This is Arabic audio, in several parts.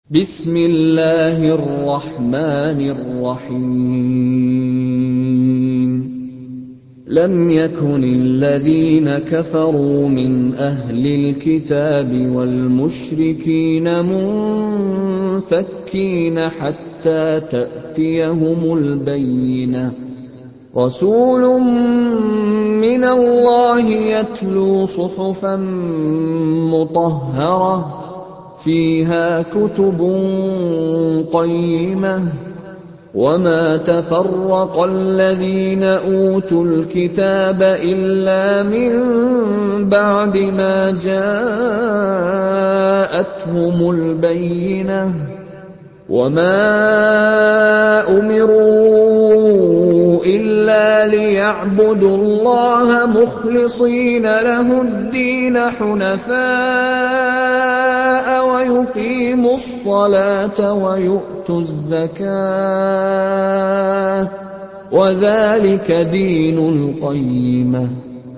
بِسْمِ اللَّهِ الرَّحْمَٰنِ الرَّحِيمِ لَمْ يَكُنِ الَّذِينَ كَفَرُوا مِنْ أَهْلِ الْكِتَابِ وَالْمُشْرِكِينَ مُنفَكِّينَ حَتَّىٰ تَأْتِيَهُمُ الْبَيِّنَةُ رَسُولٌ مِّنَ اللَّهِ يَتْلُو صُحُفًا مُّطَهَّرَةً فِيهَا كُتُبٌ قَيِّمَةٌ وَمَا تَفَرَّقَ الَّذِينَ أُوتُوا الْكِتَابَ إِلَّا مِن بَعْدِ مَا جَاءَتْهُمُ الْبَيِّنَةُ وَمَا أُمِرُوا إِلَّا لِيَعْبُدُوا اللَّهَ مُخْلِصِينَ لَهُ الدِّينَ حُنَفَاءَ وَيُقِيمُوا الصَّلَاةَ وَيُؤْتُوا الزَّكَاةَ وَذَلِكَ دِينُ الْقَيِّمَةِ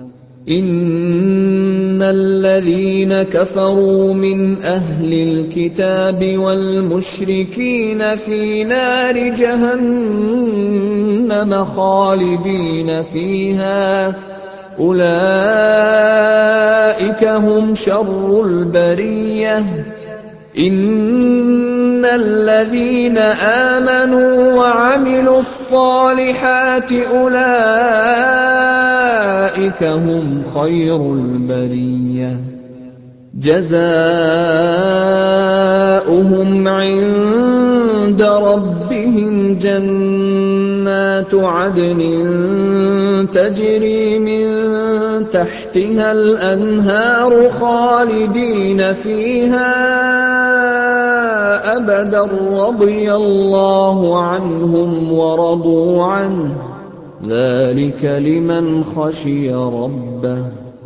إِنَّ الَّذِينَ كَفَرُوا مِنْ أَهْلِ الْكِتَابِ وَالْمُشْرِكِينَ فِي نَارِ جَهَنَّمَ خَالِدِينَ فِيهَا أُولَٰئِكَ هُمْ شَرُّ الْبَرِيَّةِ إِنَّ الَّذِينَ آمَنُوا وَعَمِلُوا الصَّالِحَاتِ أُولَٰئِكَ هُمْ خَيْرُ الْبَرِيَّةِ جَزَاؤُهُمْ عِندَ رَبِّهِمْ جَنَّاتُ عَدْنٍ تَجْرِي مِن تَحْتِهَا الْأَنْهَارُ خَالِدِينَ فِيهَا أَبَدًا رَّضِيَ اللَّهُ عَنْهُمْ وَرَضُوا عَنْهُ ۚ ذَٰلِكَ لِمَنْ خَشِيَ رَبَّهُ